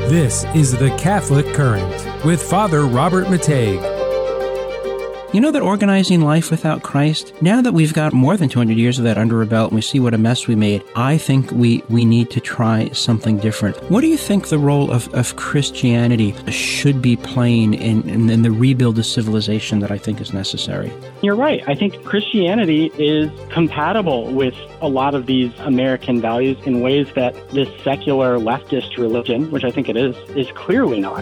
This is The Catholic Current with Father Robert Mateiga. You know that organizing life without Christ, now that we've got more than 200 years of that under our belt and we see what a mess we made, I think we need to try something different. What do you think the role of Christianity should be playing in the rebuild of civilization that I think is necessary? You're right. I think Christianity is compatible with a lot of these American values in ways that this secular leftist religion, which I think it is clearly not.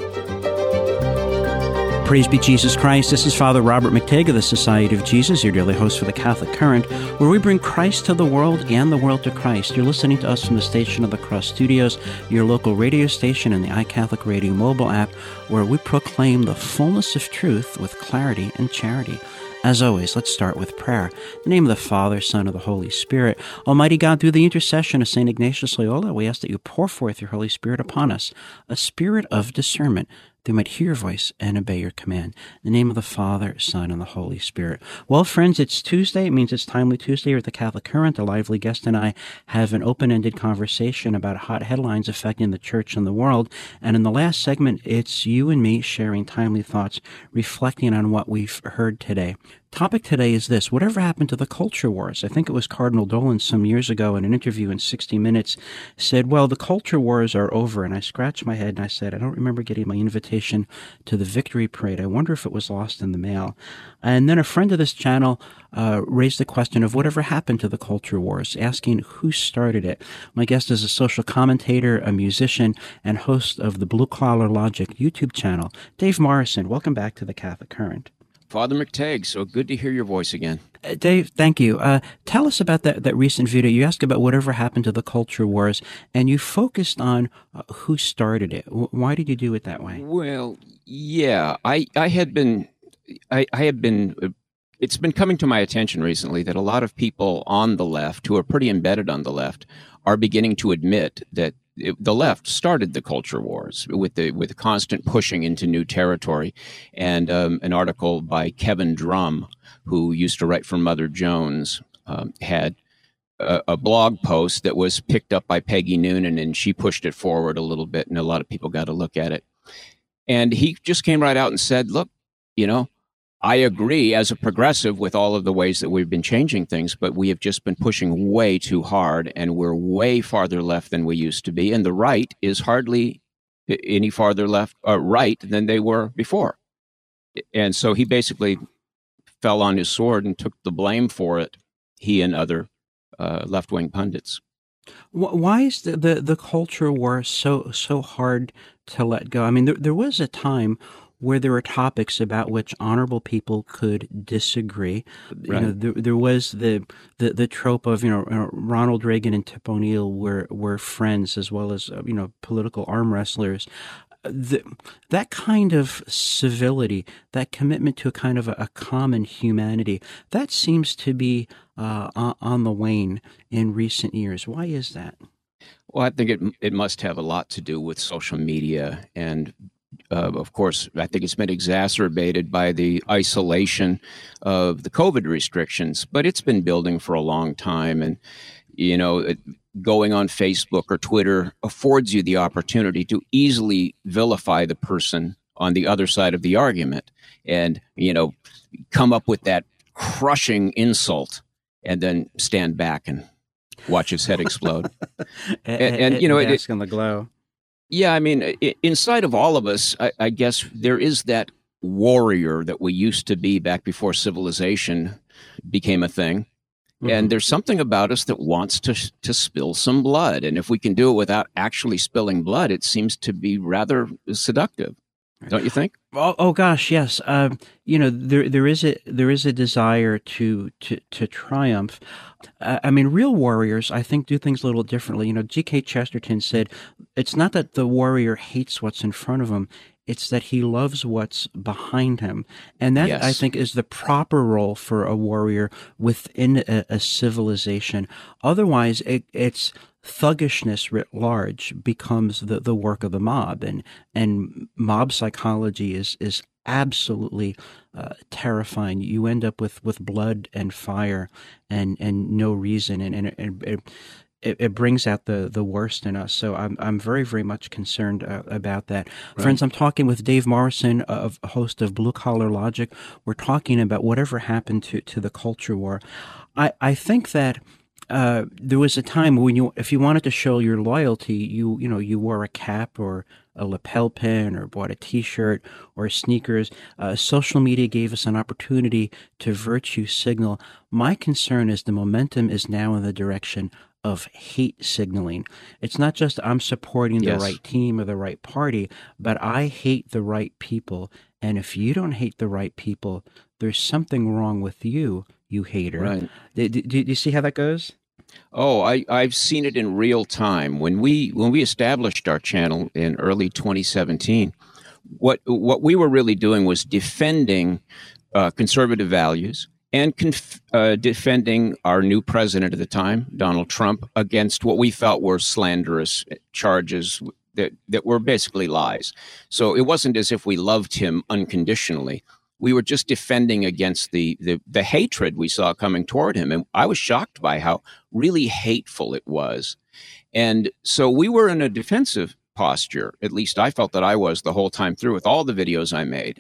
Praise be Jesus Christ. This is Father Robert Mateiga, the Society of Jesus, your daily host for the Catholic Current, where we bring Christ to the world and the world to Christ. You're listening to us from the Station of the Cross Studios, your local radio station and the iCatholic Radio mobile app, where we proclaim the fullness of truth with clarity and charity. As always, let's start with prayer. In the name of the Father, Son, and the Holy Spirit. Almighty God, through the intercession of St. Ignatius Loyola, we ask that you pour forth your Holy Spirit upon us, a spirit of discernment, they might hear your voice and obey your command. In the name of the Father, Son, and the Holy Spirit. Well, friends, it's Tuesday. It means it's Timely Tuesday here at the Catholic Current. A lively guest and I have an open-ended conversation about hot headlines affecting the Church and the world. And in the last segment, it's you and me sharing timely thoughts, reflecting on what we've heard today. Topic today is this: whatever happened to the culture wars? I think it was Cardinal Dolan some years ago in an interview in 60 Minutes said, well, the culture wars are over. And I scratched my head and I said, I don't remember getting my invitation to the Victory Parade. I wonder if it was lost in the mail. And then a friend of this channel raised the question of whatever happened to the culture wars, asking who started it. My guest is a social commentator, a musician, and host of the Blue Collar Logic YouTube channel, Dave Morrison. Welcome back to the Catholic Current. Father Mateiga, so good to hear your voice again. Dave, thank you. Tell us about that recent video. You asked about whatever happened to the culture wars, and you focused on who started it. Why did you do it that way? Well, yeah, I had been, it's been coming to my attention recently that a lot of people on the left, who are pretty embedded on the left, are beginning to admit that the left started the culture wars with the constant pushing into new territory. And an article by Kevin Drum, who used to write for Mother Jones, had a blog post that was picked up by Peggy Noonan, and she pushed it forward a little bit, and a lot of people got to look at it. And he just came right out and said, look, I agree as a progressive with all of the ways that we've been changing things, but we have just been pushing way too hard, and we're way farther left than we used to be. And the right is hardly any farther right than they were before. And so he basically fell on his sword and took the blame for it, he and other left-wing pundits. Why is the culture war so hard to let go? I mean, there was a time where there were topics about which honorable people could disagree. Right. There was the trope of Ronald Reagan and Tip O'Neill were friends as well as political arm wrestlers. That kind of civility, that commitment to a kind of a common humanity, that seems to be on the wane in recent years. Why is that? Well, I think it must have a lot to do with social media, and of course, I think it's been exacerbated by the isolation of the COVID restrictions, but it's been building for a long time. And, going on Facebook or Twitter affords you the opportunity to easily vilify the person on the other side of the argument and, come up with that crushing insult and then stand back and watch his head explode. and bask in the glow. Yeah, I mean, inside of all of us, I guess there is that warrior that we used to be back before civilization became a thing. Mm-hmm. And there's something about us that wants to spill some blood. And if we can do it without actually spilling blood, it seems to be rather seductive. Don't you think? Oh gosh, yes. There is a desire to triumph. I mean, real warriors, I think, do things a little differently. G.K. Chesterton said, it's not that the warrior hates what's in front of him, it's that he loves what's behind him. And that, yes, I think, is the proper role for a warrior within a civilization. Otherwise, it's thuggishness writ large becomes the work of the mob, and mob psychology is absolutely terrifying. You end up with blood and fire and no reason, and it brings out the worst in us. So I'm very, very much concerned about that. Right. Friends, I'm talking with Dave Morrison, host of Blue Collar Logic. We're talking about whatever happened to the culture war. I think that there was a time when if you wanted to show your loyalty, you wore a cap or a lapel pin or bought a T-shirt or sneakers. Social media gave us an opportunity to virtue signal. My concern is the momentum is now in the direction of hate signaling. It's not just I'm supporting the right team or the right party, but I hate the right people. And if you don't hate the right people, there's something wrong with you hater. Right. Do you see how that goes? Oh, I've seen it in real time. When we established our channel in early 2017, what we were really doing was defending conservative values and defending our new president at the time, Donald Trump, against what we felt were slanderous charges that were basically lies. So it wasn't as if we loved him unconditionally. We were just defending against the hatred we saw coming toward him. And I was shocked by how really hateful it was. And so we were in a defensive posture. At least I felt that I was the whole time through with all the videos I made.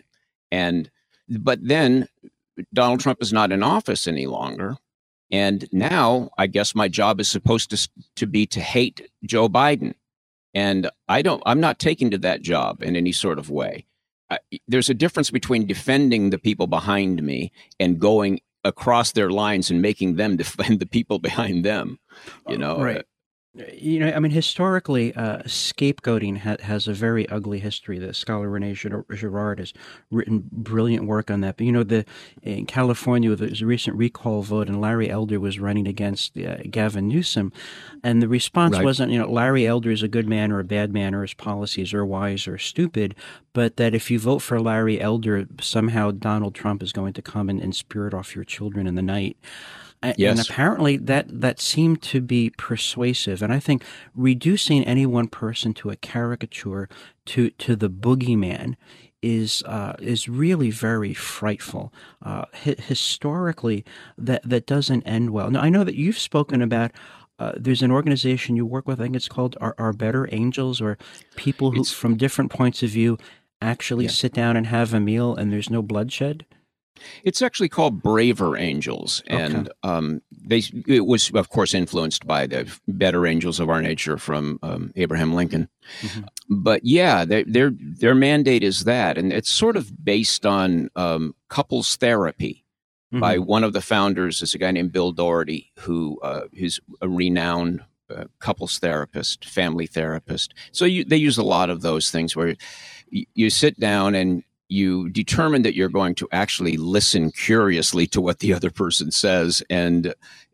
But then Donald Trump is not in office any longer. And now I guess my job is supposed to be to hate Joe Biden. And I'm not taking to that job in any sort of way. There's a difference between defending the people behind me and going across their lines and making them defend the people behind them. Right. I mean, historically, scapegoating has a very ugly history. The scholar Rene Girard has written brilliant work on that. But, in California, there was a recent recall vote, and Larry Elder was running against Gavin Newsom. And the response wasn't, Larry Elder is a good man or a bad man or his policies are wise or stupid, but that if you vote for Larry Elder, somehow Donald Trump is going to come and spirit off your children in the night. Yes. And apparently that seemed to be persuasive. And I think reducing any one person to a caricature, to the boogeyman, is really very frightful. Historically, that doesn't end well. Now, I know that you've spoken about there's an organization you work with, I think it's called Our Better Angels, or people who, from different points of view, actually sit down and have a meal and there's no bloodshed. It's actually called Braver Angels, and it was, of course, influenced by the Better Angels of Our Nature from Abraham Lincoln. Mm-hmm. But yeah, their mandate is that, and it's sort of based on couples therapy. Mm-hmm. By one of the founders is a guy named Bill Doherty, who's a renowned couples therapist, family therapist. So they use a lot of those things where you sit down and you determine that you're going to actually listen curiously to what the other person says and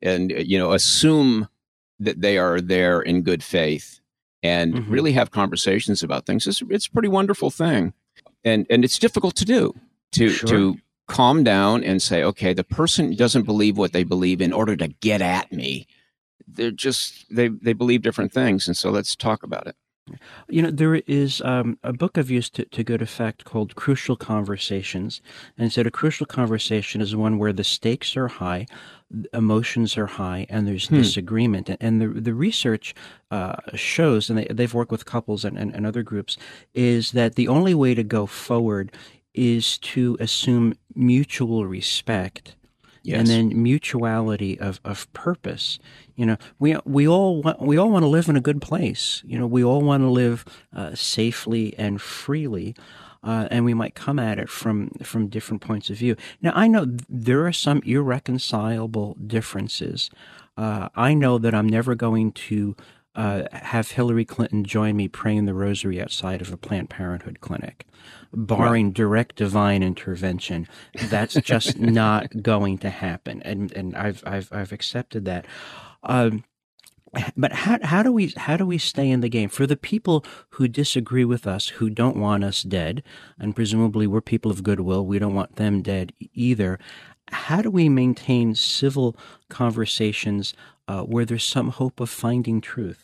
assume that they are there in good faith and really have conversations about things. It's a pretty wonderful thing. And it's difficult to do, to calm down and say, okay, the person doesn't believe what they believe in order to get at me. They're just, they believe different things. And so let's talk about it. There is a book I've used to good effect called Crucial Conversations. And so a crucial conversation is one where the stakes are high, emotions are high, and there's disagreement. And the research shows, and they've worked with couples and other groups, is that the only way to go forward is to assume mutual respect. Yes. And then mutuality of purpose. We all want to live in a good place. We all want to live safely and freely, and we might come at it from different points of view. Now, I know there are some irreconcilable differences. I know that I'm never going to have Hillary Clinton join me praying the rosary outside of a Planned Parenthood clinic, barring direct divine intervention. That's just not going to happen, and I've accepted that. But how do we stay in the game for the people who disagree with us, who don't want us dead, and presumably we're people of goodwill, we don't want them dead either. How do we maintain civil conversations where there's some hope of finding truth?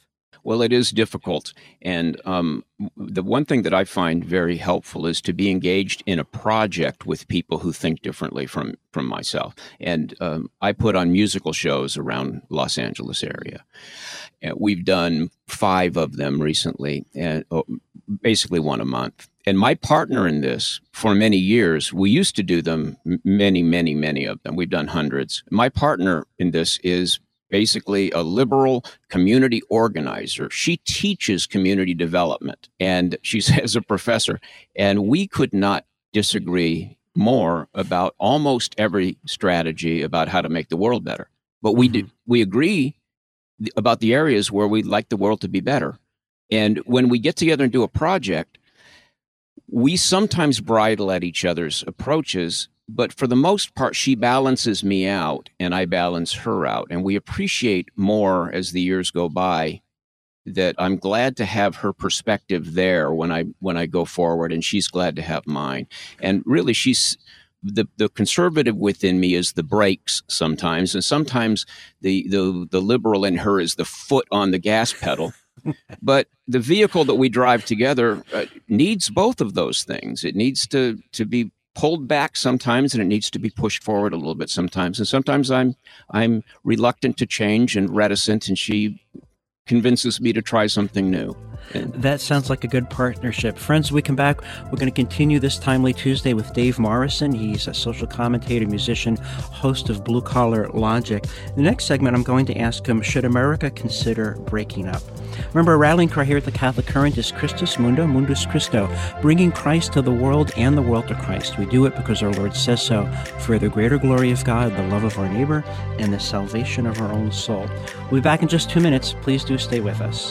Well, it is difficult. And the one thing that I find very helpful is to be engaged in a project with people who think differently from myself. And I put on musical shows around Los Angeles area. We've done 5 of them recently, and basically one a month. And my partner in this, for many years, we used to do them, many of them. We've done hundreds. My partner in this is basically a liberal community organizer. She teaches community development, and she's as a professor. And we could not disagree more about almost every strategy about how to make the world better. But we agree about the areas where we'd like the world to be better. And when we get together and do a project, we sometimes bridle at each other's approaches, but for the most part, she balances me out and I balance her out. And we appreciate more as the years go by that I'm glad to have her perspective there when I go forward, and she's glad to have mine. And really, she's the conservative within me is the brakes sometimes, and sometimes the liberal in her is the foot on the gas pedal. But the vehicle that we drive together needs both of those things. It needs to be pulled back sometimes, and it needs to be pushed forward a little bit sometimes. And sometimes I'm reluctant to change and reticent, and she convinces me to try something new. That sounds like a good partnership. Friends, when we come back, we're going to continue this Timely Tuesday with Dave Morrison. He's a social commentator, musician, host of Blue Collar Logic. In the next segment, I'm going to ask him, should America consider breaking up? Remember, our rallying cry here at the Catholic Current is Christus Mundo, Mundus Christo, bringing Christ to the world and the world to Christ. We do it because our Lord says so, for the greater glory of God, the love of our neighbor, and the salvation of our own soul. We'll be back in just 2 minutes. Please do stay with us.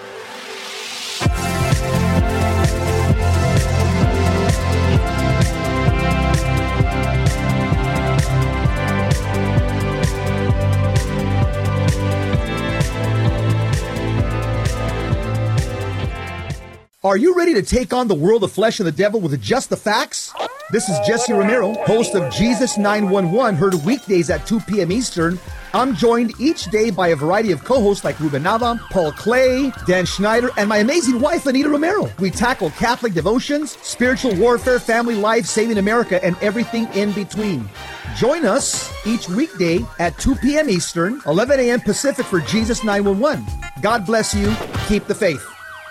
Are you ready to take on the world of flesh and the devil with just the facts? This is Jesse Romero, host of Jesus 911, heard weekdays at 2 p.m. Eastern. I'm joined each day by a variety of co-hosts like Ruben Nava, Paul Clay, Dan Schneider, and my amazing wife, Anita Romero. We tackle Catholic devotions, spiritual warfare, family life, saving America, and everything in between. Join us each weekday at 2 p.m. Eastern, 11 a.m. Pacific for Jesus 911. God bless you. Keep the faith.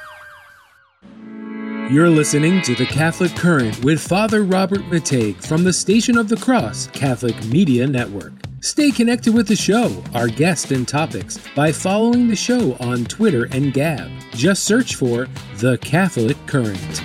You're listening to The Catholic Current with Father Robert Mateiga from the Station of the Cross Catholic Media Network. Stay connected with the show, our guests and topics, by following the show on Twitter and Gab. Just search for The Catholic Current.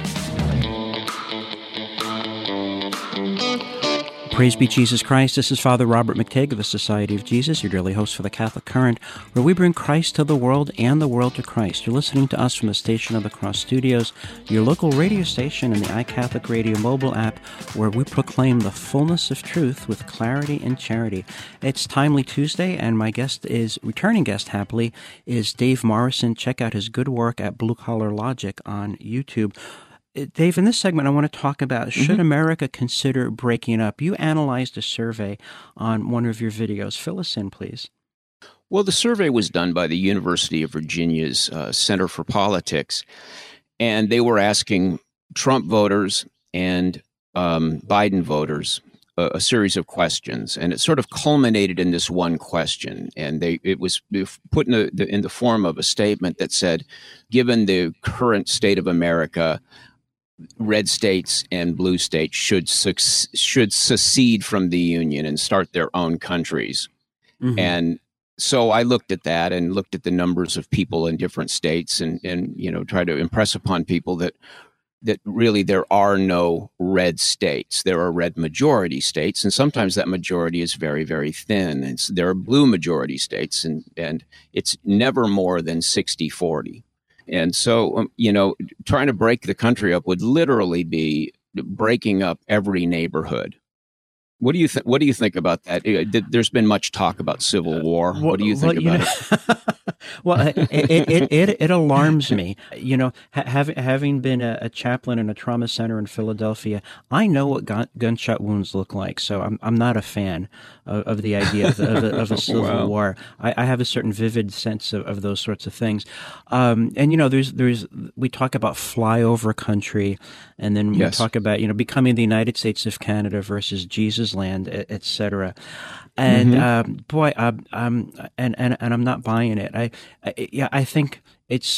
Praise be Jesus Christ. This is Father Robert Mateiga of the Society of Jesus, your daily host for the Catholic Current, where we bring Christ to the world and the world to Christ. You're listening to us from the Station of the Cross Studios, your local radio station and the iCatholic Radio mobile app, where we proclaim the fullness of truth with clarity and charity. It's Timely Tuesday, and my guest is, returning guest happily, is Dave Morrison. Check out his good work at Blue Collar Logic on YouTube. Dave, in this segment, I want to talk about, should America consider breaking up? You analyzed a survey on one of your videos. Fill us in, please. Well, the survey was done by the University of Virginia's Center for Politics, and they were asking Trump voters and Biden voters a series of questions, and it sort of culminated in this one question. And it was put in the form of a statement that said, given the current state of America, red states and blue states should secede from the Union and start their own countries. Mm-hmm. And so I looked at that and looked at the numbers of people in different states and try to impress upon people that really there are no red states. There are red majority states, and sometimes that majority is very, very thin. There are blue majority states, and it's never more than 60-40. And so, trying to break the country up would literally be breaking up every neighborhood What do you think? What do you think about that? There's been much talk about civil war. What do you think about it? Well, it alarms me. Having been a chaplain in a trauma center in Philadelphia, I know what gunshot wounds look like. So I'm not a fan of the idea of a civil Wow. war. I have a certain vivid sense of those sorts of things. There's we talk about flyover country, and then we Yes. talk about becoming the United States of Canada versus Jesus land, et cetera. And and I'm not buying it. I think it's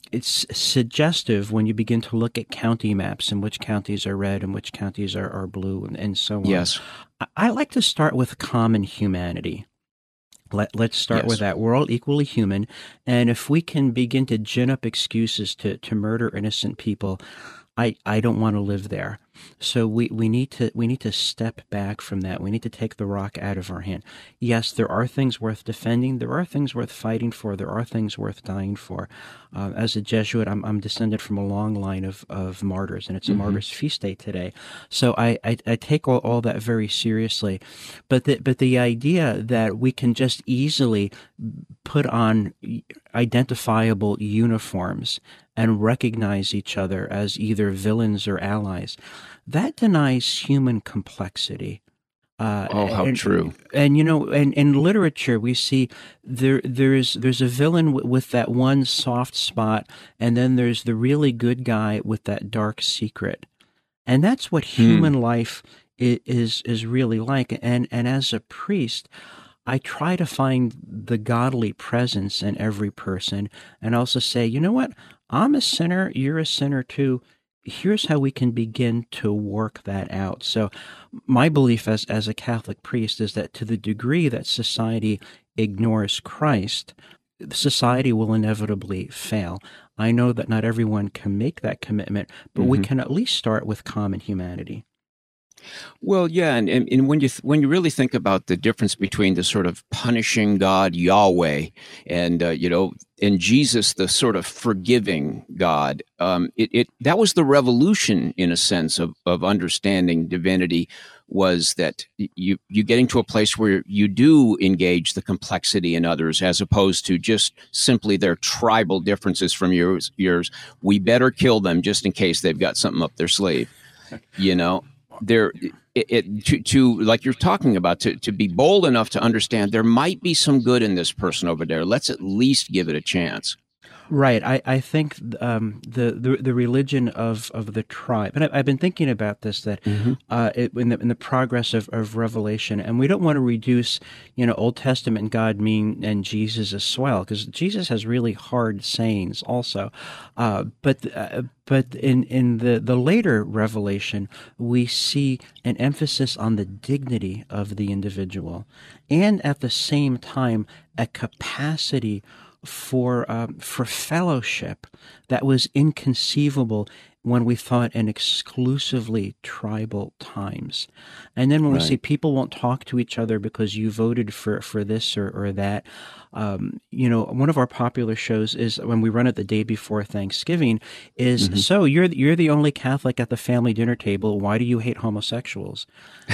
suggestive when you begin to look at county maps and which counties are red and which counties are blue and so on. Yes. I like to start with common humanity. Let's start Yes. with that. We're all equally human, and if we can begin to gin up excuses to murder innocent people, I don't want to live there. So we need to step back from that. We need to take the rock out of our hand. Yes, there are things worth defending. There are things worth fighting for. There are things worth dying for. As a Jesuit, I'm descended from a long line of martyrs, and it's a martyr's feast day today. So I take all that very seriously. But the idea that we can just easily put on identifiable uniforms and recognize each other as either villains or allies, that denies human complexity. How true. And in literature, we see there's a villain with that one soft spot, and then there's the really good guy with that dark secret, and that's what human life is really like. And as a priest, I try to find the godly presence in every person, and also say, you know what? I'm a sinner. You're a sinner too. Here's how we can begin to work that out. So my belief as a Catholic priest is that to the degree that society ignores Christ, society will inevitably fail. I know that not everyone can make that commitment, but we can at least start with common humanity. Well, yeah, and when you really think about the difference between the sort of punishing God Yahweh and and Jesus, the sort of forgiving God, that was the revolution in a sense of understanding divinity, was that you getting to a place where you do engage the complexity in others as opposed to just simply their tribal differences from yours. We better kill them just in case they've got something up their sleeve, There, to like you're talking about, to be bold enough to understand there might be some good in this person over there. Let's at least give it a chance. Right. I think the religion of the tribe, and I've been thinking about this, that in the progress of Revelation, and we don't want to reduce Old Testament God and Jesus as well, because Jesus has really hard sayings also, but in the later Revelation, we see an emphasis on the dignity of the individual, and at the same time a capacity for fellowship that was inconceivable when we thought in exclusively tribal times. And then when we see people won't talk to each other because you voted for this or that. One of our popular shows is when we run it the day before Thanksgiving is, so you're the only Catholic at the family dinner table. Why do you hate homosexuals?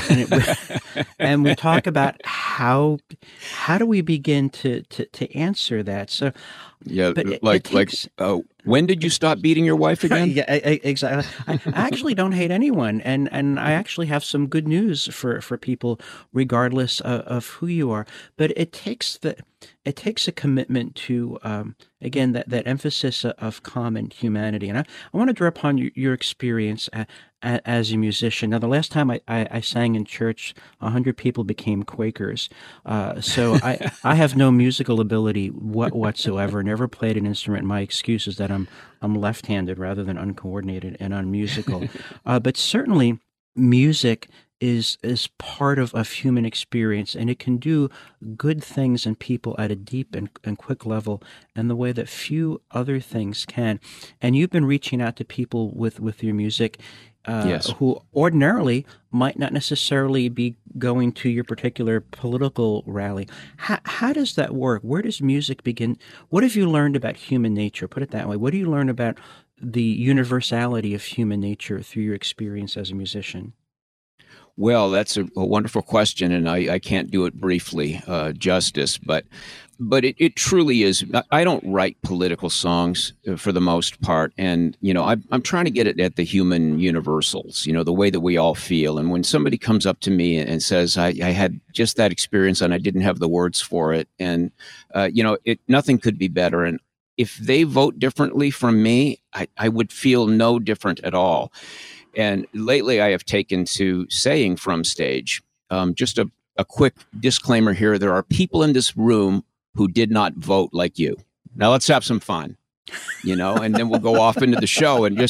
And we talk about how do we begin to answer that? So yeah, it takes, when did you stop beating your wife again? Yeah, exactly. I actually don't hate anyone, and I actually have some good news for people, regardless of who you are. But it takes a commitment to again that emphasis of common humanity. And I want to draw upon your experience as a musician. Now, the last time I sang in church, 100 people became Quakers. So I have no musical ability whatsoever. Never played an instrument. My excuse is that I'm left-handed rather than uncoordinated and unmusical. But certainly, music is part of human experience, and it can do good things in people at a deep and quick level in the way that few other things can. And you've been reaching out to people with your music who ordinarily might not necessarily be going to your particular political rally. How does that work? Where does music begin? What have you learned about human nature? Put it that way. What do you learn about the universality of human nature through your experience as a musician? Well, that's a wonderful question, and I can't do it briefly justice, but it truly is. I don't write political songs for the most part, and I'm trying to get it at the human universals, the way that we all feel. And when somebody comes up to me and says, I had just that experience and I didn't have the words for it, and nothing could be better. And if they vote differently from me, I would feel no different at all. And lately I have taken to saying from stage, just a quick disclaimer here. There are people in this room who did not vote like you. Now let's have some fun, and then we'll go off into the show and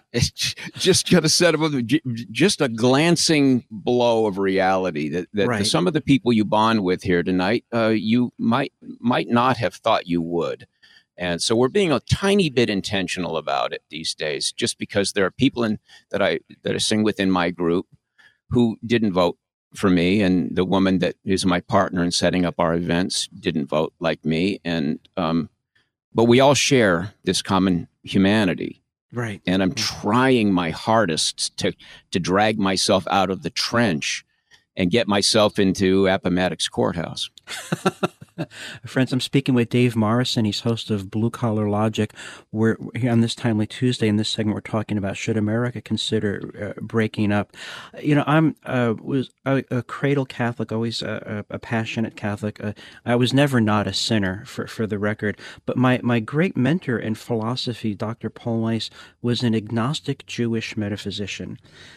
just get a set of just a glancing blow of reality that right. Some of the people you bond with here tonight, you might not have thought you would. And so we're being a tiny bit intentional about it these days, just because there are people that I sing with in my group who didn't vote for me, and the woman that is my partner in setting up our events didn't vote like me, and but we all share this common humanity, right? And I'm trying my hardest to drag myself out of the trench and get myself into Appomattox Courthouse. Friends, I'm speaking with Dave Morrison. He's host of Blue Collar Logic. We're here on this Timely Tuesday. In this segment, we're talking about should America consider breaking up. I'm was a cradle Catholic, always a passionate Catholic. I was never not a sinner, for the record. But my great mentor in philosophy, Dr. Paul Weiss, was an agnostic Jewish metaphysician.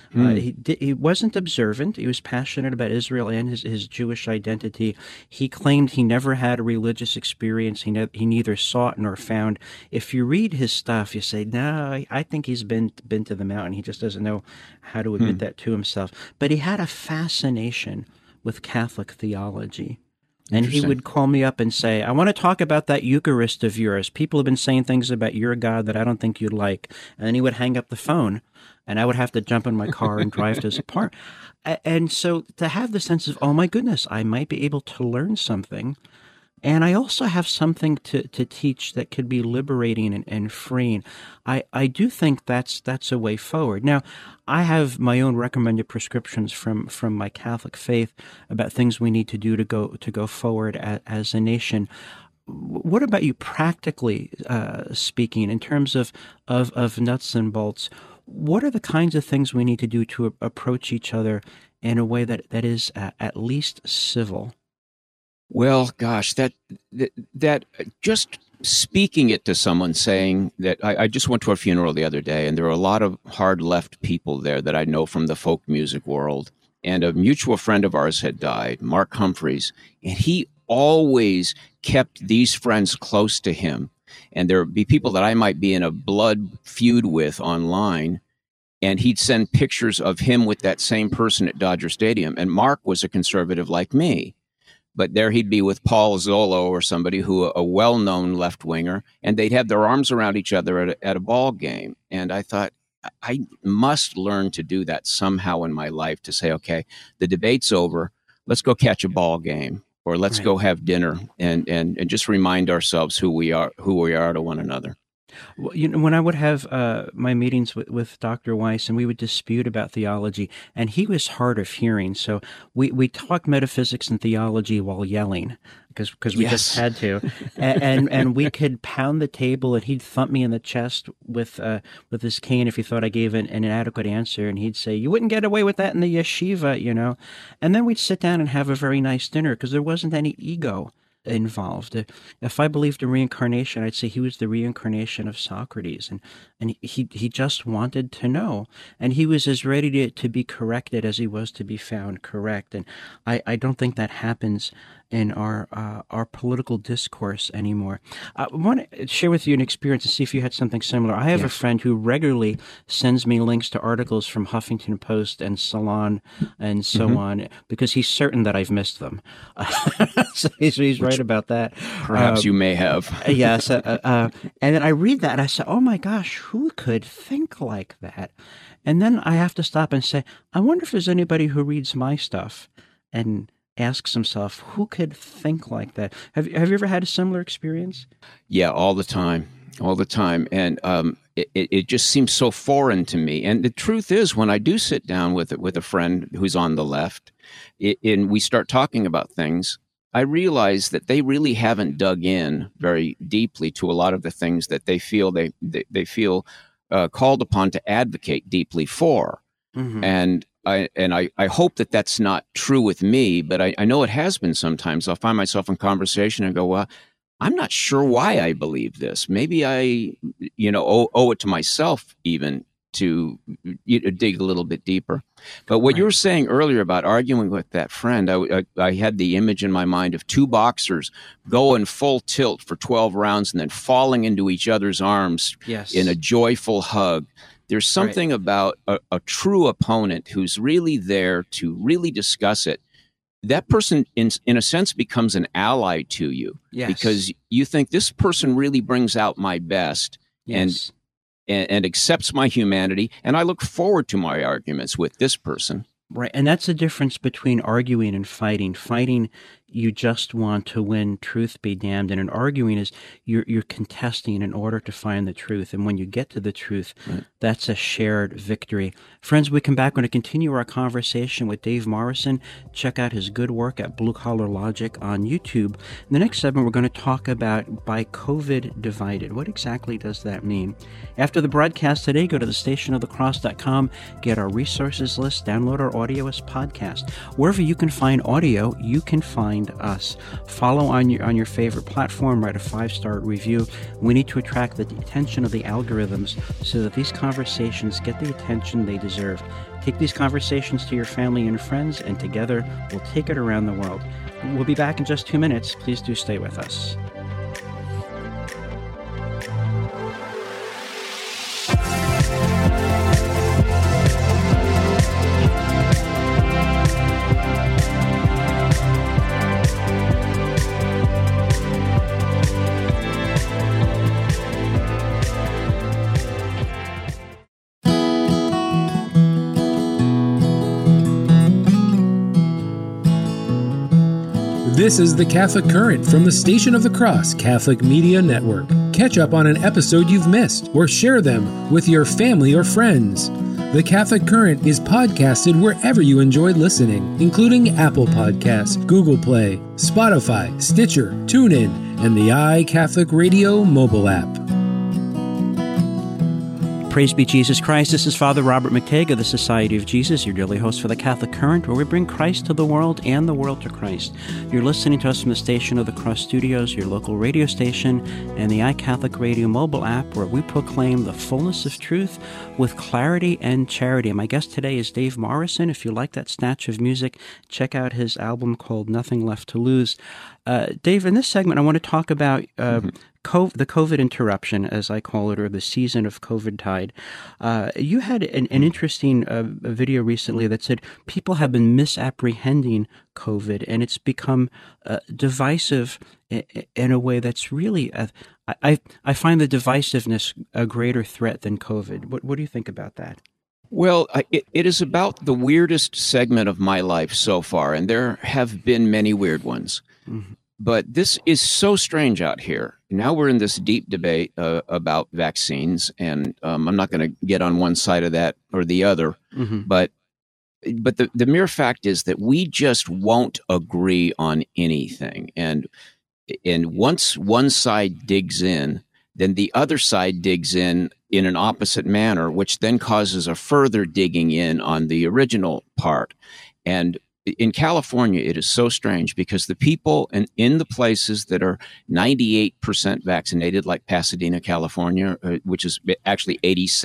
He wasn't observant. He was passionate about Israel and his Jewish identity. He claimed he never had a religious experience. He neither sought nor found. If you read his stuff, you say, no, I think he's been to the mountain. He just doesn't know how to admit that to himself. But he had a fascination with Catholic theology. And he would call me up and say, I want to talk about that Eucharist of yours. People have been saying things about your God that I don't think you'd like. And then he would hang up the phone, and I would have to jump in my car and drive to his apartment. And so to have the sense of, oh my goodness, I might be able to learn something. And I also have something to teach that could be liberating and freeing. I do think that's a way forward. Now, I have my own recommended prescriptions from my Catholic faith about things we need to do to go forward as a nation. What about you, practically speaking, in terms of nuts and bolts? What are the kinds of things we need to do to approach each other in a way that is at least civil? Well, gosh, that just speaking it to someone, saying that I just went to a funeral the other day, and there were a lot of hard left people there that I know from the folk music world. And a mutual friend of ours had died, Mark Humphreys, and he always kept these friends close to him. And there would be people that I might be in a blood feud with online, and he'd send pictures of him with that same person at Dodger Stadium. And Mark was a conservative like me. But there he'd be with Paul Zollo or somebody a well-known left-winger, and they'd have their arms around each other at a ball game. And I thought, I must learn to do that somehow in my life, to say, okay, the debate's over. Let's go catch a ball game, or let's go have dinner and just remind ourselves who we are to one another. Well, when I would have my meetings with Dr. Weiss, and we would dispute about theology, and he was hard of hearing, so we talked metaphysics and theology while yelling, because we just had to, and we could pound the table, and he'd thump me in the chest with his cane if he thought I gave an inadequate answer, and he'd say, "You wouldn't get away with that in the yeshiva," and then we'd sit down and have a very nice dinner because there wasn't any ego involved. If I believed in reincarnation, I'd say he was the reincarnation of Socrates, and he just wanted to know, and he was as ready to be corrected as he was to be found correct. And I don't think that happens in our political discourse anymore. I want to share with you an experience and see if you had something similar. I have a friend who regularly sends me links to articles from Huffington Post and Salon and so on, because he's certain that I've missed them. So he's right about that. Perhaps you may have. Yes. And then I read that and I say, oh my gosh, who could think like that? And then I have to stop and say, I wonder if there's anybody who reads my stuff and asks himself, who could think like that? Have you ever had a similar experience? Yeah, all the time. And it just seems so foreign to me. And the truth is, when I do sit down with a friend who's on the left, and we start talking about things, I realize that they really haven't dug in very deeply to a lot of the things that they feel they feel called upon to advocate deeply for. Mm-hmm. And I hope that that's not true with me, but I know it has been sometimes. I'll find myself in conversation and go, well, I'm not sure why I believe this. Maybe I, owe it to myself even to dig a little bit deeper. But what you were saying earlier about arguing with that friend, I had the image in my mind of two boxers going full tilt for 12 rounds and then falling into each other's arms in a joyful hug. There's something about a true opponent who's really there to really discuss it. That person, in a sense, becomes an ally to you because you think this person really brings out my best and accepts my humanity, and I look forward to my arguments with this person. Right, and that's the difference between arguing and fighting. Fighting, you just want to win, truth be damned, and in arguing is you're contesting in order to find the truth. And when you get to the truth, that's a shared victory. Friends, we come back. We're going to continue our conversation with Dave Morrison. Check out his good work at Blue Collar Logic on YouTube. In the next segment, we're going to talk about by COVID divided. What exactly does that mean? After the broadcast today, go to thestationofthecross.com, get our resources list, download our audio as podcast. Wherever you can find audio, you can find us. Follow on your favorite platform, write a 5-star review. We need to attract the attention of the algorithms so that these conversations get the attention they deserve. Take these conversations to your family and friends, and together we'll take it around the world. We'll be back in just 2 minutes. Please do stay with us. This is The Catholic Current from the Station of the Cross Catholic Media Network. Catch up on an episode you've missed or share them with your family or friends. The Catholic Current is podcasted wherever you enjoy listening, including Apple Podcasts, Google Play, Spotify, Stitcher, TuneIn, and the iCatholic Radio mobile app. Praise be Jesus Christ. This is Father Robert McTeigue of the Society of Jesus, your daily host for the Catholic Current, where we bring Christ to the world and the world to Christ. You're listening to us from the Station of the Cross Studios, your local radio station, and the iCatholic Radio mobile app, where we proclaim the fullness of truth with clarity and charity. And my guest today is Dave Morrison. If you like that snatch of music, check out his album called Nothing Left to Lose. Dave, in this segment, I want to talk about the COVID interruption, as I call it, or the season of COVID tide. You had an interesting video recently that said people have been misapprehending COVID, and it's become divisive in a way that's really, I find the divisiveness a greater threat than COVID. What do you think about that? Well, it is about the weirdest segment of my life so far, and there have been many weird ones. Mm-hmm. But this is so strange out here. Now we're in this deep debate about vaccines, and I'm not going to get on one side of that or the other. Mm-hmm. But the mere fact is that we just won't agree on anything. And once one side digs in, then the other side digs in an opposite manner, which then causes a further digging in on the original part. And in California, it is so strange because the people in the places that are 98% vaccinated, like Pasadena, California, which is actually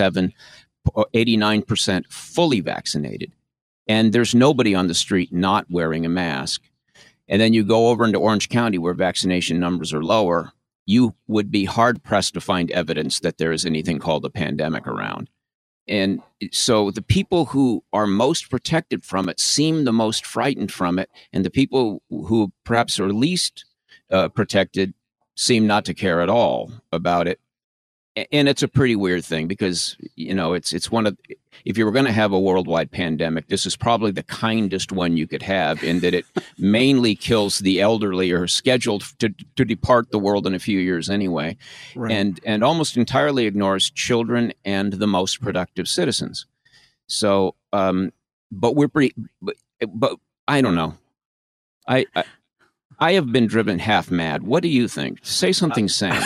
89% fully vaccinated, and there's nobody on the street not wearing a mask. And then you go over into Orange County, where vaccination numbers are lower, you would be hard-pressed to find evidence that there is anything called a pandemic around. And so the people who are most protected from it seem the most frightened from it, and the people who perhaps are least protected seem not to care at all about it. And it's a pretty weird thing because, it's one of if you were going to have a worldwide pandemic, this is probably the kindest one you could have, in that it mainly kills the elderly or scheduled to depart the world in a few years anyway, Right. and almost entirely ignores children and the most productive citizens. So, but we're pretty, but I don't know. I have been driven half mad. What do you think? Say something sane.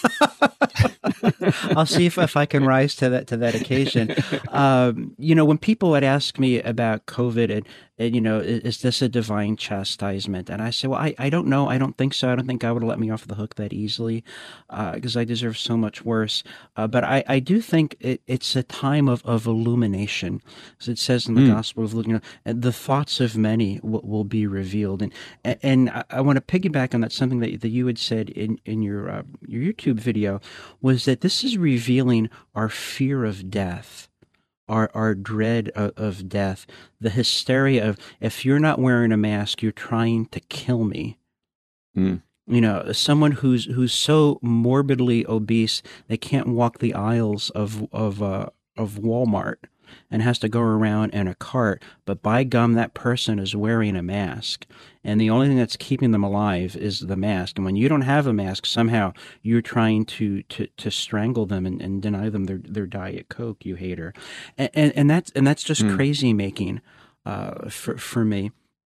I'll see if I can rise to that occasion. When people would ask me about COVID and is this a divine chastisement? And I say, well, I don't know. I don't think so. I don't think God would let me off the hook that easily, because I deserve so much worse. But I do think it's a time of illumination, as it says in the Gospel of Luke. The thoughts of many will be revealed. And I want to piggyback on that. Something that you had said in your YouTube video was that this is revealing our fear of death. Our dread of death, the hysteria of, if you're not wearing a mask, you're trying to kill me. Someone who's so morbidly obese they can't walk the aisles of Walmart and has to go around in a cart, but by gum, that person is wearing a mask. And the only thing that's keeping them alive is the mask. And when you don't have a mask, somehow you're trying to strangle them and deny them their Diet Coke, you hater. And that's just crazy making for me.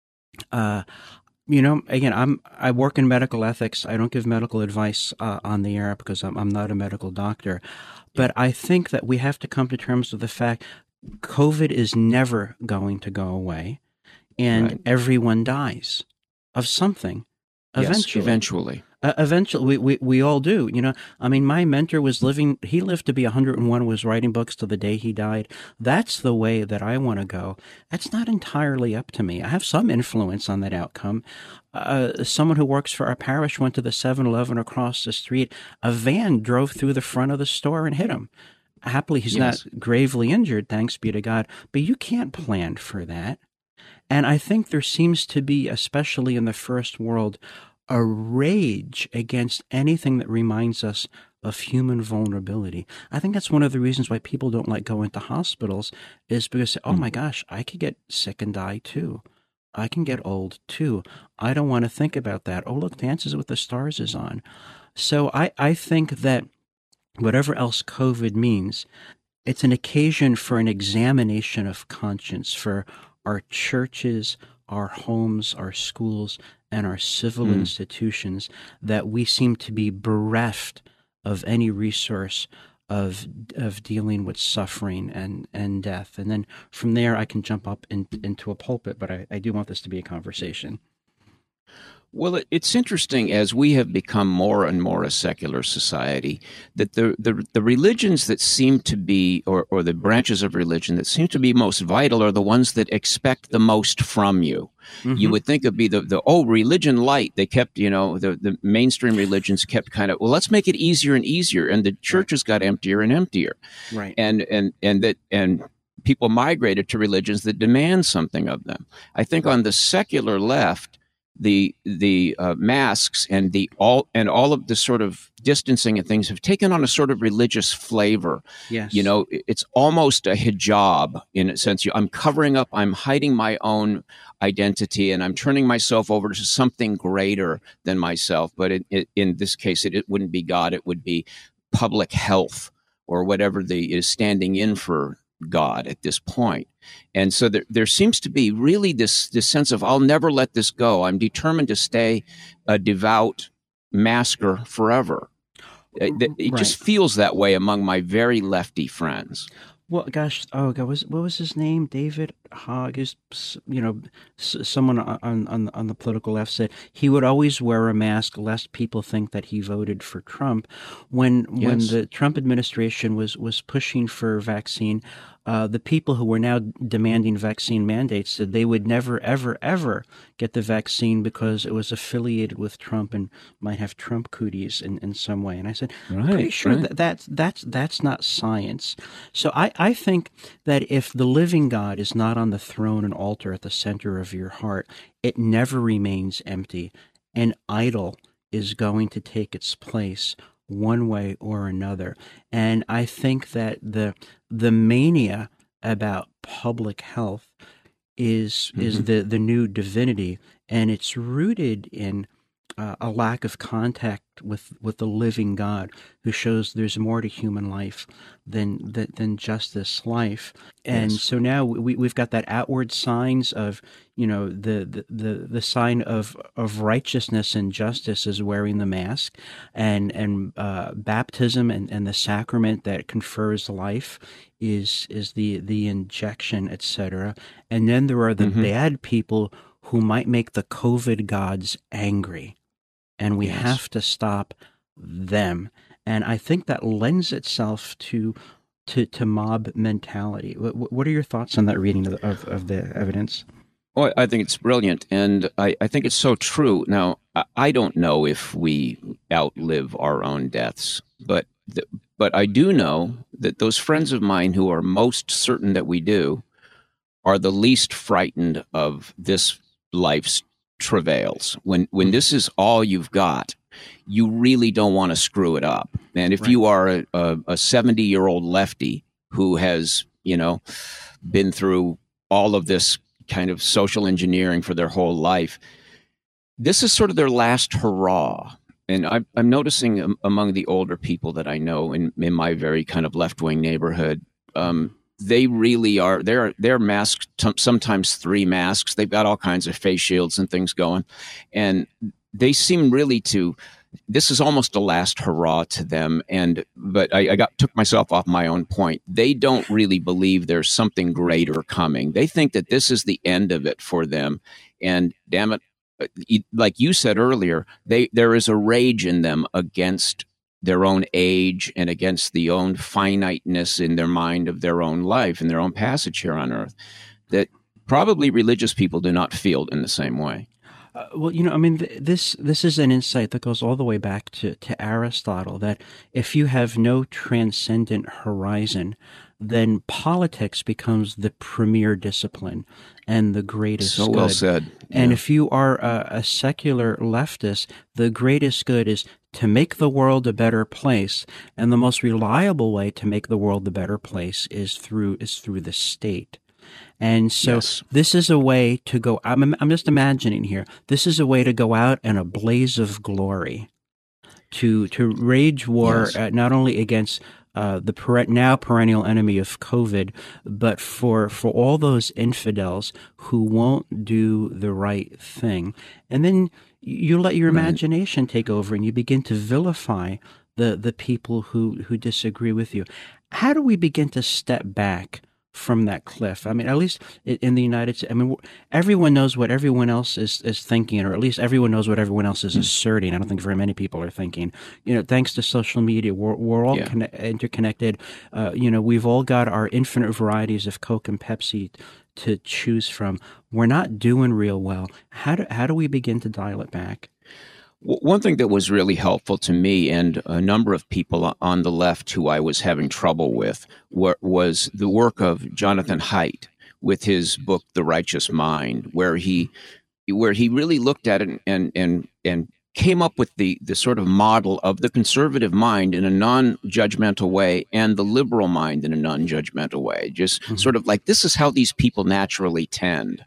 Again, I work in medical ethics. I don't give medical advice on the air because I'm not a medical doctor. But I think that we have to come to terms with the fact COVID is never going to go away, and everyone dies of something eventually. Yes, eventually. Eventually, we all do. My mentor he lived to be 101, was writing books to the day he died. That's the way that I want to go. That's not entirely up to me. I have some influence on that outcome. Someone who works for our parish went to the 7-Eleven across the street. A van drove through the front of the store and hit him. Happily, he's not gravely injured, thanks be to God, but you can't plan for that. And I think there seems to be, especially in the first world, a rage against anything that reminds us of human vulnerability. I think that's one of the reasons why people don't like going to hospitals, is because, oh my gosh, I could get sick and die too. I can get old too. I don't want to think about that. Oh, look, Dances with the Stars is on. So I think that whatever else COVID means, it's an occasion for an examination of conscience for our churches, our homes, our schools, and our civil institutions, that we seem to be bereft of any resource of dealing with suffering and death. And then from there, I can jump up into a pulpit, but I do want this to be a conversation. Well, it's interesting, as we have become more and more a secular society, that the religions that seem to be, or the branches of religion that seem to be most vital, are the ones that expect the most from you. Mm-hmm. You would think it'd be the religion light. They kept, the mainstream religions kept kind of, well, let's make it easier and easier, and the churches got emptier and emptier. Right. And people migrated to religions that demand something of them. I think on the secular left, the masks and all of the sort of distancing and things have taken on a sort of religious flavor. Yes. It's almost a hijab in a sense. I'm covering up, I'm hiding my own identity, and I'm turning myself over to something greater than myself. But in this case, it wouldn't be God. It would be public health or whatever is standing in for God at this point. And so there seems to be really this sense of, I'll never let this go. I'm determined to stay a devout masker forever. It just feels that way among my very lefty friends. Well, gosh, what was his name? David Hogg. Someone on the political left said he would always wear a mask lest people think that he voted for Trump. When the Trump administration was pushing for vaccine, the people who were now demanding vaccine mandates said they would never, ever, ever get the vaccine because it was affiliated with Trump and might have Trump cooties in some way. And I said, I'm pretty sure that's not science. So I think that if the living God is not on the throne and altar at the center of your heart, it never remains empty. An idol is going to take its place one way or another. And I think that the mania about public health is the new divinity, and it's rooted in a lack of contact with the living God, who shows there's more to human life than just this life. And so now we've got that outward signs of, the sign of righteousness and justice is wearing the mask, and baptism and the sacrament that confers life is the injection, etc. And then there are the bad people who might make the COVID gods angry. And we have to stop them. And I think that lends itself to mob mentality. What are your thoughts on that reading of the evidence? Well, I think it's brilliant, and I think it's so true. Now, I don't know if we outlive our own deaths, but I do know that those friends of mine who are most certain that we do are the least frightened of this life's travails. When this is all you've got, you really don't want to screw it up. And if you are a 70-year-old lefty who has, been through all of this kind of social engineering for their whole life, this is sort of their last hurrah. And I'm noticing among the older people that I know in my very kind of left-wing neighborhood, they really are. They're masked, sometimes 3 masks. They've got all kinds of face shields and things going, and they seem really to. This is almost a last hurrah to them. But I took myself off my own point. They don't really believe there's something greater coming. They think that this is the end of it for them. And damn it, like you said earlier, there is a rage in them against their own age and against the own finiteness in their mind of their own life and their own passage here on earth that probably religious people do not feel in the same way. This is an insight that goes all the way back to Aristotle, that if you have no transcendent horizon, then politics becomes the premier discipline and the greatest good. So well said. And if you are a secular leftist, the greatest good is to make the world a better place, and the most reliable way to make the world a better place is through the state. And so this is a way to go. I'm just imagining here. This is a way to go out in a blaze of glory, to wage war not only against the now perennial enemy of COVID, but for all those infidels who won't do the right thing. And then you let your imagination take over, and you begin to vilify the people who disagree with you. How do we begin to step back from that cliff? I mean, at least in the United States, everyone knows what everyone else is thinking, or at least everyone knows what everyone else is asserting. I don't think very many people are thinking. Thanks to social media, we're all interconnected. We've all got our infinite varieties of Coke and Pepsi to choose from. We're not doing real well. How do we begin to dial it back? One thing that was really helpful to me and a number of people on the left who I was having trouble with was the work of Jonathan Haidt with his book, The Righteous Mind, where he really looked at it and came up with the sort of model of the conservative mind in a non-judgmental way and the liberal mind in a non-judgmental way. Just sort of like, this is how these people naturally tend.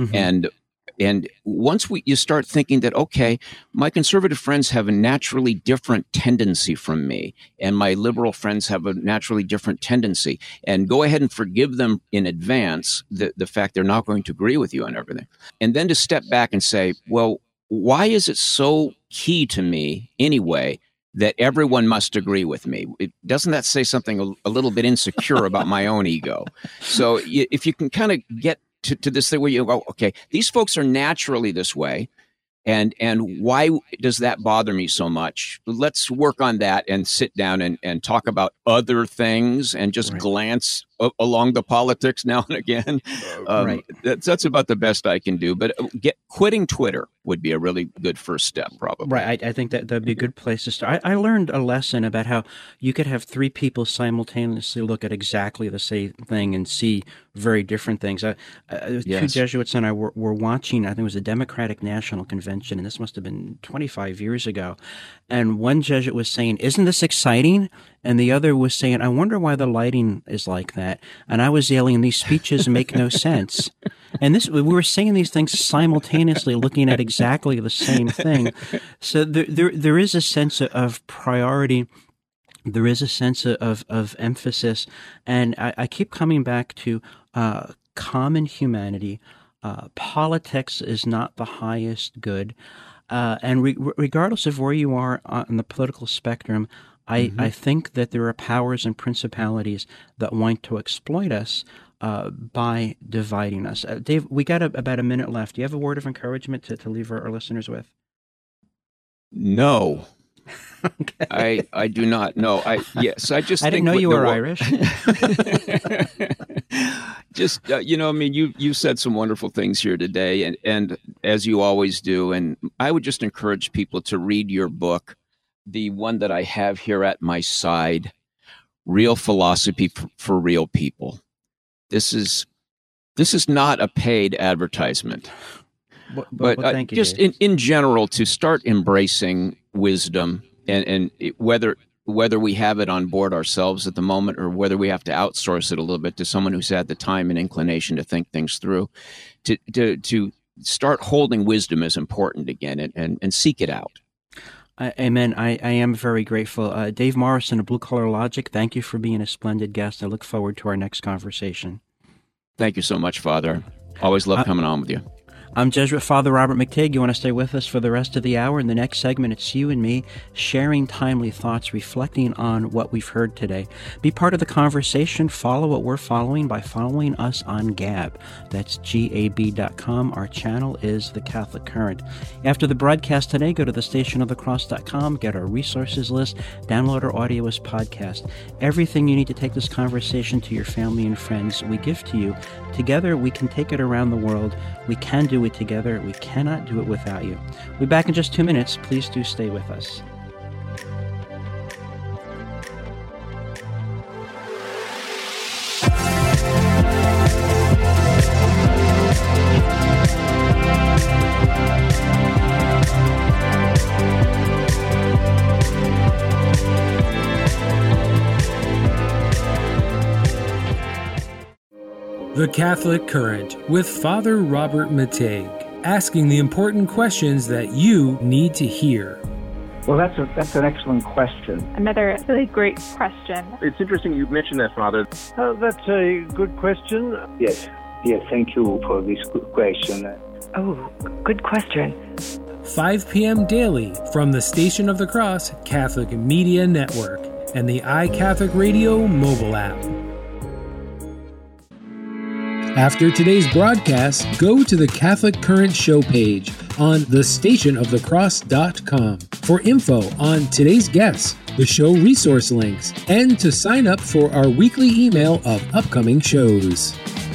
And once you start thinking that, okay, my conservative friends have a naturally different tendency from me, and my liberal friends have a naturally different tendency, and go ahead and forgive them in advance the fact they're not going to agree with you on everything. And then to step back and say, well, why is it so key to me anyway that everyone must agree with me? Doesn't that say something a little bit insecure about my own ego? So if you can kind of get to this thing where you go, okay, these folks are naturally this way, and why does that bother me so much? Let's work on that and sit down and talk about other things and just glance along the politics now and again. That's about the best I can do. But quitting Twitter would be a really good first step, probably. Right. I think that'd be a good place to start. I learned a lesson about how you could have 3 people simultaneously look at exactly the same thing and see very different things. 2 Jesuits and I were watching, I think it was a Democratic National Convention, and this must have been 25 years ago. And one Jesuit was saying, "Isn't this exciting?" And the other was saying, "I wonder why the lighting is like that." that. And I was yelling, these speeches make no sense. And we were saying these things simultaneously, looking at exactly the same thing. So there is a sense of priority. There is a sense of emphasis. And I keep coming back to common humanity. Politics is not the highest good. And regardless of where you are on the political spectrum, I think that there are powers and principalities that want to exploit us by dividing us. Dave, we got about a minute left. Do you have a word of encouragement to leave our listeners with? No. Okay. I do not know. I didn't know you were Irish. Just you said some wonderful things here today, and as you always do. And I would just encourage people to read your book, the one that I have here at my side, Real Philosophy for Real People. This is not a paid advertisement, but thank you, just in general, to start embracing wisdom. And whether we have it on board ourselves at the moment or whether we have to outsource it a little bit to someone who's had the time and inclination to think things through, to start holding wisdom as important again and seek it out. Amen. I am very grateful. Dave Morrison of Blue Collar Logic, thank you for being a splendid guest. I look forward to our next conversation. Thank you so much, Father. Always love coming on with you. I'm Jesuit Father Robert McTighe. You want to stay with us for the rest of the hour? In the next segment, it's you and me sharing timely thoughts, reflecting on what we've heard today. Be part of the conversation. Follow what we're following by following us on Gab. That's gab.com. Our channel is The Catholic Current. After the broadcast today, go to thestationofthecross.com, get our resources list, download our audio as podcast. Everything you need to take this conversation to your family and friends, we give to you. Together, we can take it around the world. We can do it together. We cannot do it without you. We'll be back in just 2 minutes. Please do stay with us. The Catholic Current with Father Robert Mateg, asking the important questions that you need to hear. Well, that's an excellent question. Another really great question. It's interesting you mentioned that, Father. That's a good question. Yes, thank you for this good question. Oh, good question. 5 p.m. daily from the Station of the Cross Catholic Media Network and the iCatholic Radio mobile app. After today's broadcast, go to the Catholic Current show page on thestationofthecross.com for info on today's guests, the show resource links, and to sign up for our weekly email of upcoming shows.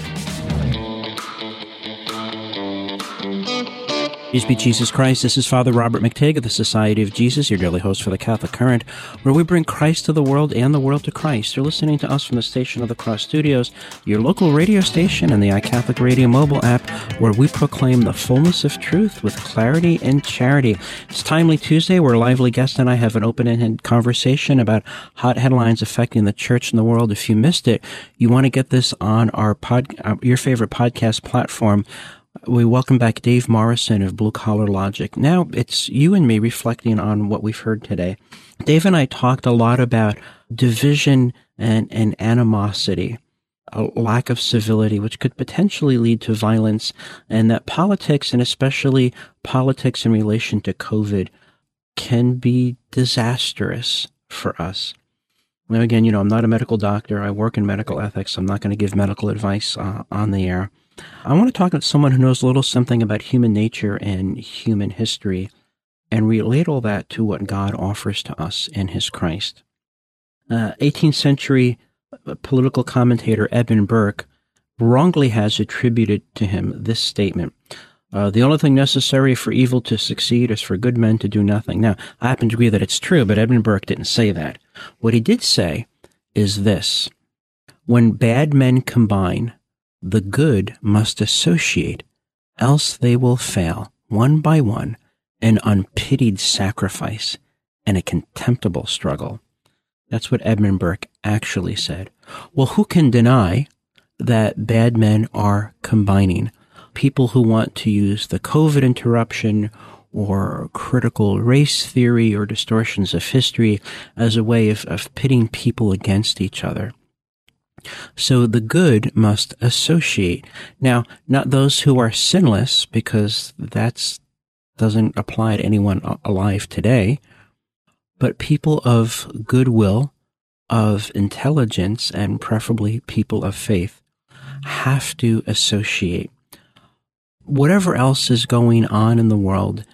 Praise be Jesus Christ. This is Father Robert McTighe of the Society of Jesus, your daily host for the Catholic Current, where we bring Christ to the world and the world to Christ. You're listening to us from the Station of the Cross Studios, your local radio station and the iCatholic Radio mobile app, where we proclaim the fullness of truth with clarity and charity. It's Timely Tuesday, where a lively guest and I have an open-ended conversation about hot headlines affecting the church and the world. If you missed it, you want to get this on our your favorite podcast platform. We welcome back Dave Morrison of Blue Collar Logic. Now it's you and me reflecting on what we've heard today. Dave and I talked a lot about division and animosity, a lack of civility, which could potentially lead to violence, and that politics, and especially politics in relation to COVID, can be disastrous for us. Now, again, I'm not a medical doctor. I work in medical ethics. I'm not going to give medical advice on the air. I want to talk to someone who knows a little something about human nature and human history and relate all that to what God offers to us in His Christ. 18th century political commentator Edmund Burke wrongly has attributed to him this statement: the only thing necessary for evil to succeed is for good men to do nothing. Now, I happen to agree that it's true, but Edmund Burke didn't say that. What he did say is this: when bad men combine, the good must associate, else they will fail, one by one, in unpitied sacrifice and a contemptible struggle. That's what Edmund Burke actually said. Well, who can deny that bad men are combining? People who want to use the COVID interruption or critical race theory or distortions of history as a way of pitting people against each other. So the good must associate. Now, not those who are sinless, because that doesn't apply to anyone alive today, but people of goodwill, of intelligence, and preferably people of faith have to associate. Whatever else is going on in the world,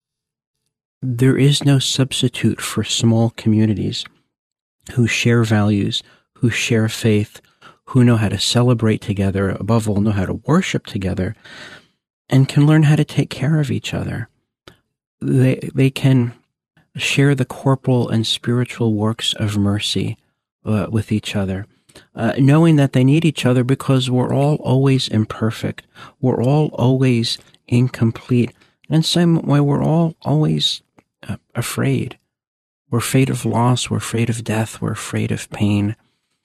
there is no substitute for small communities who share values, who share faith, who know how to celebrate together, above all, know how to worship together, and can learn how to take care of each other. They can share the corporal and spiritual works of mercy with each other, knowing that they need each other because we're all always imperfect. We're all always incomplete. And same way, we're all always afraid. We're afraid of loss. We're afraid of death. We're afraid of pain.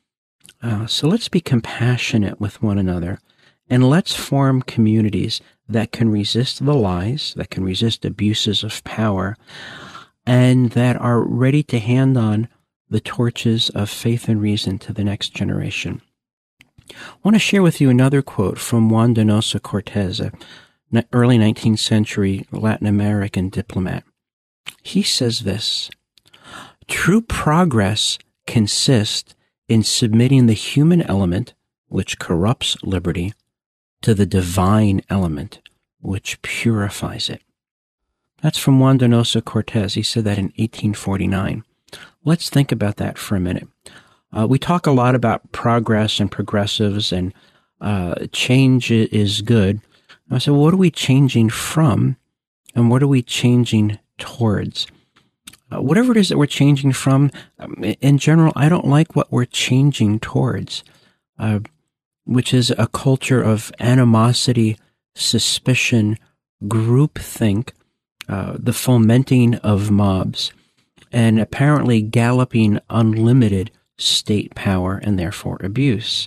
So let's be compassionate with one another, and let's form communities that can resist the lies, that can resist abuses of power, and that are ready to hand on the torches of faith and reason to the next generation. I want to share with you another quote from Juan Donoso Cortez, a early 19th century Latin American diplomat. He says this: "True progress consists in submitting the human element, which corrupts liberty, to the divine element, which purifies it." That's from Juan Donoso Cortez. He said that in 1849. Let's think about that for a minute. We talk a lot about progress and progressives, and change is good. I said, well, what are we changing from, and what are we changing towards? Whatever it is that we're changing from, in general, I don't like what we're changing towards, which is a culture of animosity, suspicion, groupthink, the fomenting of mobs, and apparently galloping unlimited state power and therefore abuse.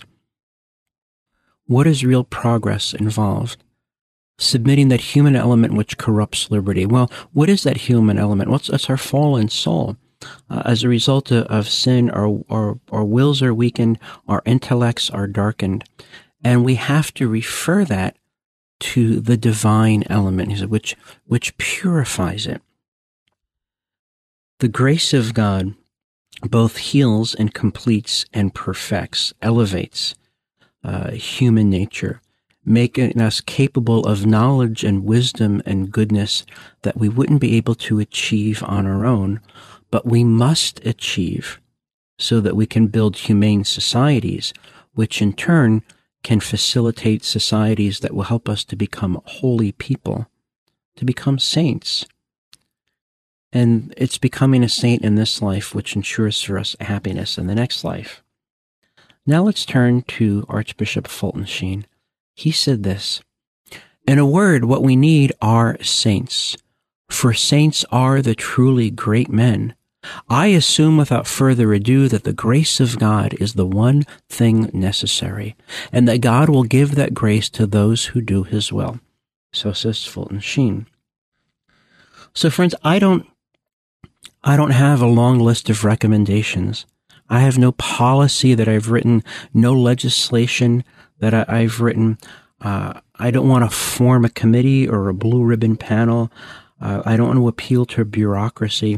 What is real progress involved? Submitting that human element which corrupts liberty. Well, what is that human element? It's our fallen soul. As a result of sin, our wills are weakened, our intellects are darkened, and we have to refer that to the divine element, which purifies it. The grace of God both heals and completes and perfects, elevates human nature, making us capable of knowledge and wisdom and goodness that we wouldn't be able to achieve on our own, but we must achieve so that we can build humane societies, which in turn can facilitate societies that will help us to become holy people, to become saints. And it's becoming a saint in this life which ensures for us happiness in the next life. Now let's turn to Archbishop Fulton Sheen. He said this: "In a word, what we need are saints, for saints are the truly great men. I assume without further ado that the grace of God is the one thing necessary, and that God will give that grace to those who do his will." So says Fulton Sheen. So friends, I don't have a long list of recommendations. I have no policy that I've written, no legislation that I've written. I don't want to form a committee or a blue ribbon panel. I don't want to appeal to bureaucracy.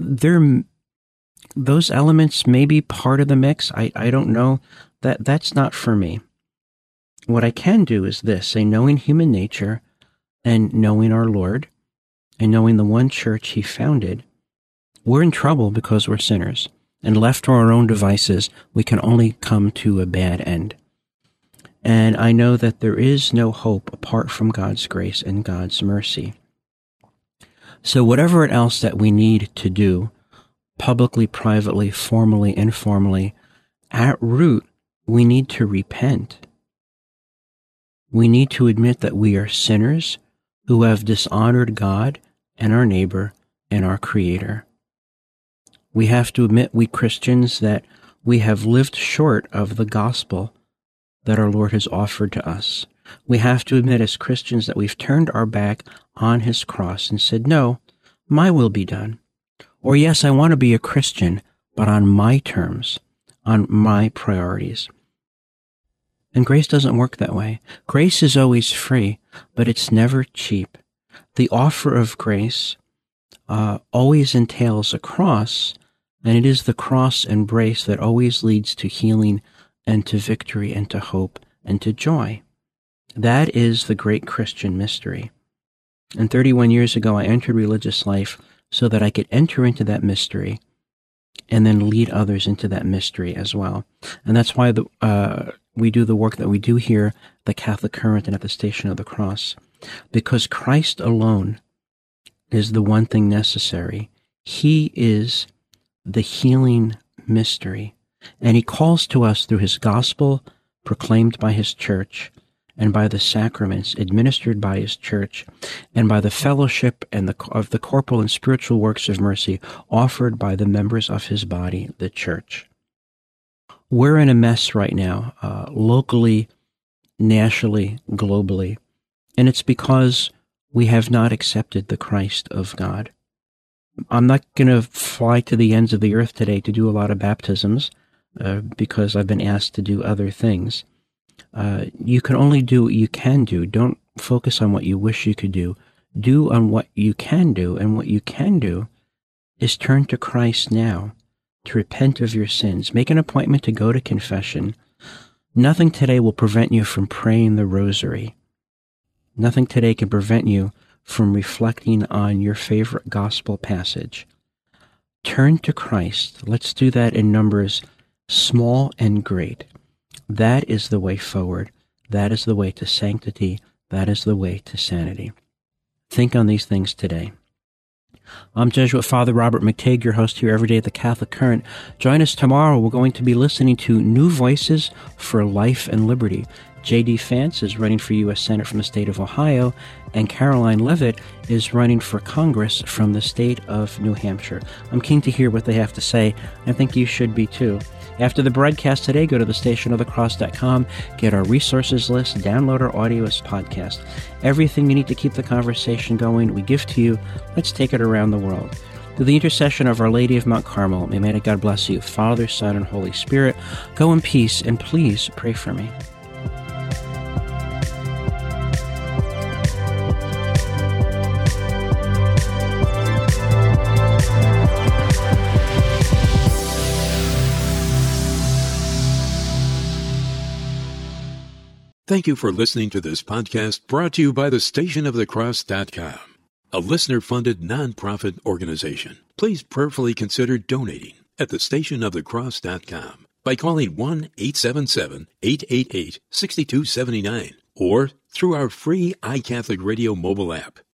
Those elements may be part of the mix. I don't know. That's not for me. What I can do is this: say, knowing human nature and knowing our Lord and knowing the one church he founded, we're in trouble because we're sinners. And left to our own devices, we can only come to a bad end. And I know that there is no hope apart from God's grace and God's mercy. So whatever else that we need to do, publicly, privately, formally, informally, at root, we need to repent. We need to admit that we are sinners who have dishonored God and our neighbor and our Creator. We have to admit, we Christians, that we have lived short of the gospel that our Lord has offered to us. We have to admit as Christians that we've turned our back on his cross and said, no, my will be done. Or yes, I want to be a Christian, but on my terms, on my priorities. And grace doesn't work that way. Grace is always free, but it's never cheap. The offer of grace always entails a cross, and it is the cross embrace that always leads to healing and to victory and to hope and to joy. That is the great Christian mystery. And 31 years ago, I entered religious life so that I could enter into that mystery and then lead others into that mystery as well. And that's why we do the work that we do here, the Catholic Current and at the Station of the Cross, because Christ alone is the one thing necessary. He is the healing mystery, and he calls to us through his gospel proclaimed by his church and by the sacraments administered by his church and by the fellowship and of the corporal and spiritual works of mercy offered by the members of his body, the church. We're in a mess right now, locally, nationally, globally, and it's because we have not accepted the Christ of God. I'm not going to fly to the ends of the earth today to do a lot of baptisms because I've been asked to do other things. You can only do what you can do. Don't focus on what you wish you could do. Do on what you can do, and what you can do is turn to Christ now, to repent of your sins. Make an appointment to go to confession. Nothing today will prevent you from praying the rosary. Nothing today can prevent you from reflecting on your favorite gospel passage. Turn to Christ. Let's do that in numbers small and great. That is the way forward. That is the way to sanctity. That is the way to sanity. Think on these things today. I'm Jesuit Father Robert McTeigue, your host here every day at the Catholic Current. Join us tomorrow. We're going to be listening to New Voices for Life and Liberty. J.D. Vance is running for U.S. Senate from the state of Ohio, and Caroline Leavitt is running for Congress from the state of New Hampshire. I'm keen to hear what they have to say. I think you should be too. After the broadcast today, go to thestationofthecross.com, get our resources list, download our audio as podcast. Everything you need to keep the conversation going, we give to you. Let's take it around the world. Through the intercession of Our Lady of Mount Carmel, may God bless you, Father, Son, and Holy Spirit. Go in peace, and please pray for me. Thank you for listening to this podcast brought to you by thestationofthecross.com, a listener-funded nonprofit organization. Please prayerfully consider donating at thestationofthecross.com by calling 1-877-888-6279 or through our free iCatholic Radio mobile app.